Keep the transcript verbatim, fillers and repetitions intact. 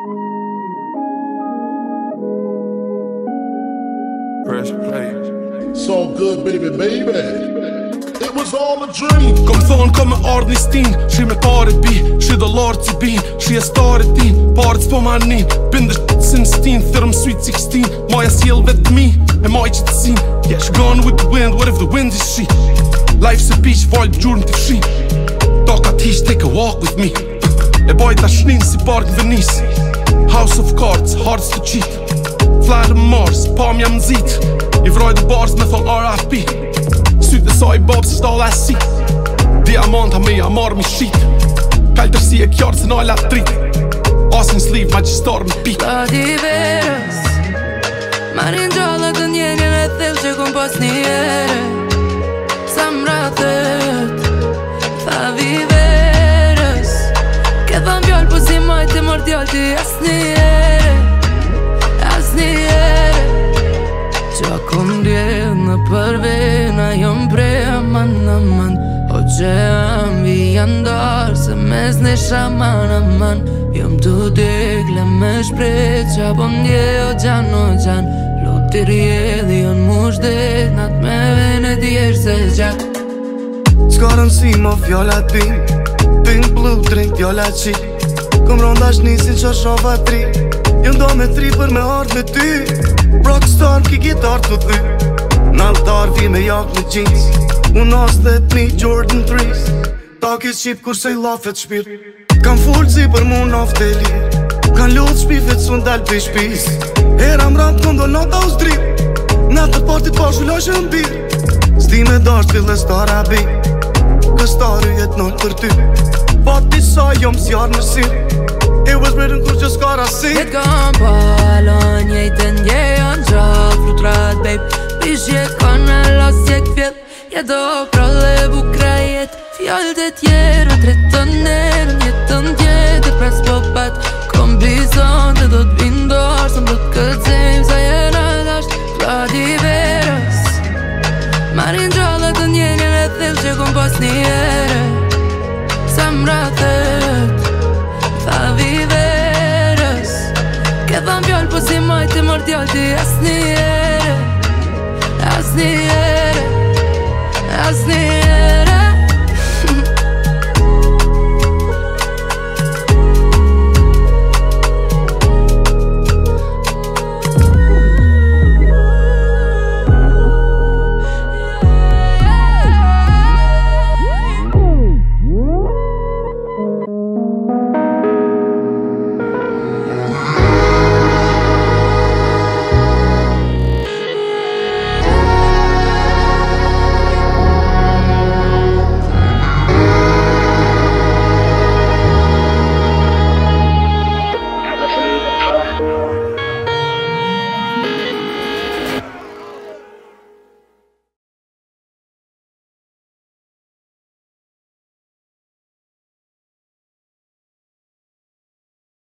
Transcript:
Press play. So good baby baby. It was all a dream. Kom thonë kom me ardh një stin. Shi me pare bi, shi dollar ci bin. Shi e stare tin, paret s'po ma nin. Binde shtë stin, thërëm sweet sixteen. Maja s'jel vet mi, e maj që të sin. Yeah, she gone with the wind, what if the wind is she? Life's a beach, val b'gjurën t'i fshi. Taka t'ish, take a walk with me. E baj ta shnin si park në Venice. House of cards, hearts to cheat. Fly to Mars, palm jam nxit. I vroj dhe bars me thon R I P. Sytë e saj bob si s'dall as si. Diamanta me ja marr mi shit. Kaltërsi e kjartë se n'ala trit. Asin sleeve, magjistar me pik. Bloody verës Marin gjalla të njenjen e thellë që kom pas njere. Sa mrathet Tha viverës Ke than bjall po si majtë e mor djall ti as njere. As njere Qa kom djedh në përvena jom prej aman aman. O që ambi janë darë se mes në shaman aman. Jom të dekle me shprej qa po ndje o gjan o gjan. Lutir jedhi jon mush det nat me vene t'jesh se gjak. S'ka rëndësi mo fjallat bin. Pink blue drink fjallat qi. Kom rondash nisin qa shofa tri. Jom do me tri për me ardh me ty. Rockstar ki gitar të thy. Në altar vi me jak në jeans. Unë as dhe t'ni Jordan threes. Takis qip kur se i lafet shpirt. Kam full si për mu nafte li. Kan luth shpifet sun dal për shpis. Hera mram t'kondo nata u zdrip. Në të partit pashu lashe në bir. Sti me dasht fille star abi. Këstari jet nol për ty. Pati sa jom s'jar në sir. It was written kur që s'ka rasin. Jet kam palon njejtën jejon gjall frutrat babe. Pishje kanë las jek fjell. Jedo pra dhe bukra jet. Fjallët e tjera tretën nerën. Jetën tjetër pres po pat. Kom bizon të do t'bindor. Së më do t'këtëzim sa jena dasht. Bloody verës Marin gjallët të njenjen e thellë që kom pas njere. Sa mrathet Tha viverës Ke than bjall po si majtë e mor djall ti as njere. As njere As njere